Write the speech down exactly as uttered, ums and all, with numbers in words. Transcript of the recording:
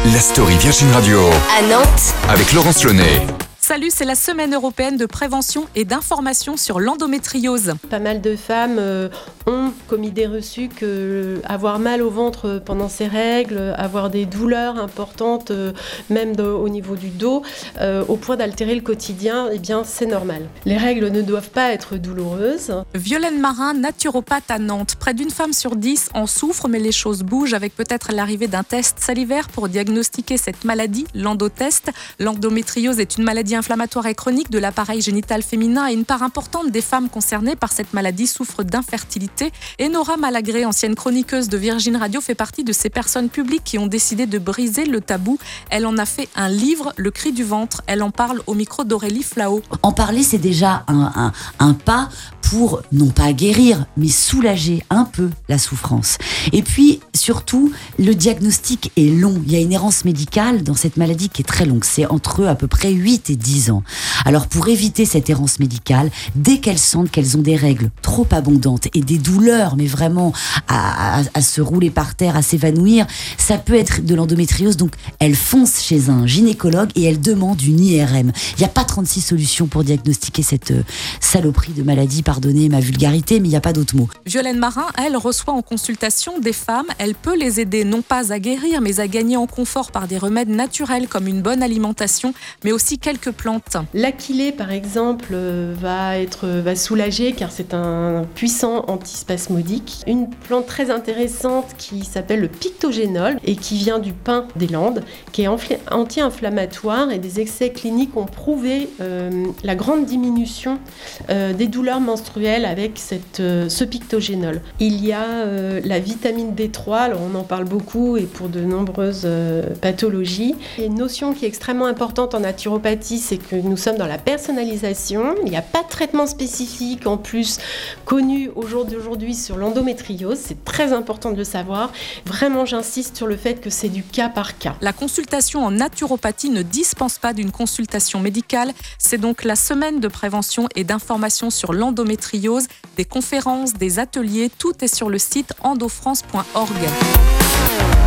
La story Virgin Radio à Nantes avec Laurence Launay. Salut, c'est la semaine européenne de prévention et d'information sur l'endométriose. Pas mal de femmes euh, ont comme idée reçue que avoir mal au ventre pendant ses règles, avoir des douleurs importantes, euh, même de, au niveau du dos, euh, au point d'altérer le quotidien, eh bien c'est normal. Les règles ne doivent pas être douloureuses. Violaine Marin, naturopathe à Nantes. Près d'une femme sur dix en souffre, mais les choses bougent avec peut-être l'arrivée d'un test salivaire pour diagnostiquer cette maladie, l'endotest. L'endométriose est une maladie inflammatoire et chronique de l'appareil génital féminin et une part importante des femmes concernées par cette maladie souffrent d'infertilité. Et Nora Malagré, ancienne chroniqueuse de Virgin Radio, fait partie de ces personnes publiques qui ont décidé de briser le tabou. Elle en a fait un livre, Le cri du ventre. Elle en parle au micro d'Aurélie Flao. En parler, c'est déjà un, un, un pas pour, non pas guérir, mais soulager un peu la souffrance. Et puis, surtout, le diagnostic est long. Il y a une errance médicale dans cette maladie qui est très longue. C'est entre à peu près huit et dix ans. Alors, pour éviter cette errance médicale, dès qu'elles sentent qu'elles ont des règles trop abondantes et des douleurs, mais vraiment à, à, à se rouler par terre, à s'évanouir, ça peut être de l'endométriose. Donc, elles foncent chez un gynécologue et elles demandent une I R M. Il n'y a pas trente-six solutions pour diagnostiquer cette euh, saloperie de maladie. Pardonnez ma vulgarité, mais il n'y a pas d'autre mot. Violaine Marin, elle, reçoit en consultation des femmes. Elle peut les aider non pas à guérir, mais à gagner en confort par des remèdes naturels comme une bonne alimentation, mais aussi quelques plantes. L'achillée, par exemple, euh, va, être, va soulager car c'est un puissant antispasmodique. Une plante très intéressante qui s'appelle le pictogénol et qui vient du pin des Landes, qui est anti-inflammatoire et des essais cliniques ont prouvé euh, la grande diminution euh, des douleurs menstruelles avec cette, euh, ce pictogénol. Il y a euh, la vitamine D trois, alors on en parle beaucoup et pour de nombreuses euh, pathologies. Il y a une notion qui est extrêmement importante en naturopathie, c'est que nous sommes dans la personnalisation. Il n'y a pas de traitement spécifique en plus connu au jour d'aujourd'hui sur l'endométriose. C'est très important de le savoir. Vraiment, j'insiste sur le fait que c'est du cas par cas. La consultation en naturopathie ne dispense pas d'une consultation médicale. C'est donc la semaine de prévention et d'information sur l'endométriose, des conférences, des ateliers. Tout est sur le site endofrance point org.